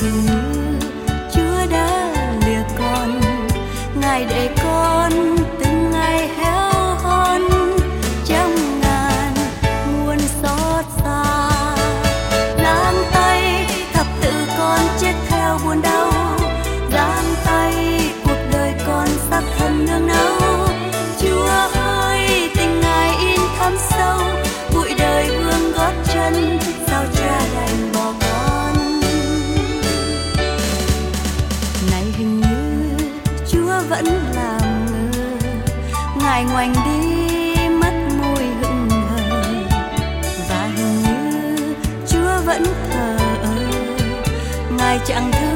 hình như Chúa đã lìa con, Ngài để con từng ngày héo hon trong ngàn muôn xót xa. Giang tay thập tự con chết theo buồn đau, giang tay cuộc đời con xác thân nương náu. Chúa ơi tình Ngài in thâm sâu, bụi đời vương gót chân, sao Cha đành bỏ con. Này hình như Chúa vẫn làm ngơ, Ngài ngoảnh đi mất môi hững hờ, và hình như Chúa vẫn thờ ơ, Ngài chẳng thương